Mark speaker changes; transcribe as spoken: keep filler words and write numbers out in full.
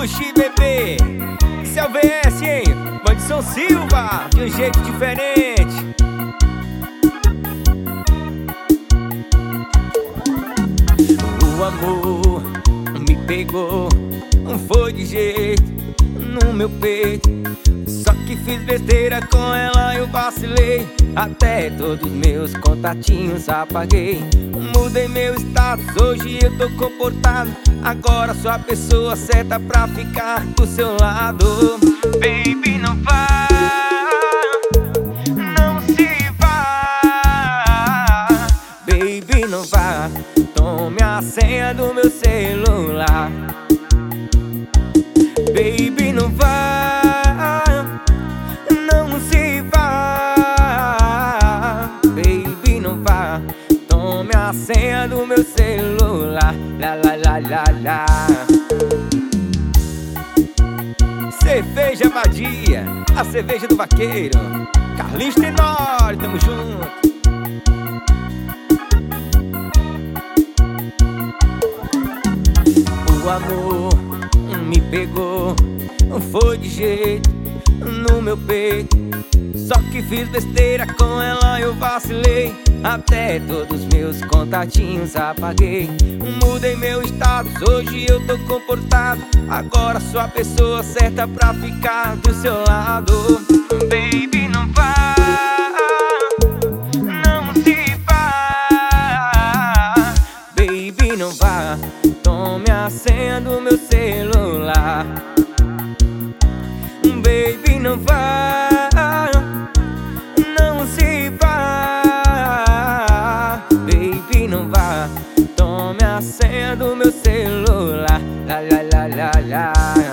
Speaker 1: Sushi bebê, esse é o V S, hein? Vanderson Silva, de um jeito diferente. O amor me pegou, foi de jeito no meu peito. Só que fiz besteira com ela, eu vacilei. Até todos meus contatinhos apaguei. Mudei meu status, hoje eu tô comportado. Agora sou a pessoa certa pra ficar do seu lado. Baby, não vá, não se vá. Baby, não vá, tome a senha do meu celular. Baby, não vá, não se vá. Baby, não vá, tome a senha do meu celular. Lá, lá, lá, lá, lá. Cerveja Badia, a cerveja do vaqueiro. Carlinhos Tenório, tamo junto. O amor me pegou, foi de jeito no meu peito. Só que fiz besteira com ela, eu vacilei. Até todos meus contatinhos apaguei. Mudei meu status, hoje eu tô comportado. Agora sou a pessoa certa pra ficar do seu lado. Baby, não vá, não se vá. Baby, não vá, tome a senha do meu celular. Baby, não vá, não se vá. Baby, não vá, tome a senha do meu celular. Lá, lá, lá, lá, lá.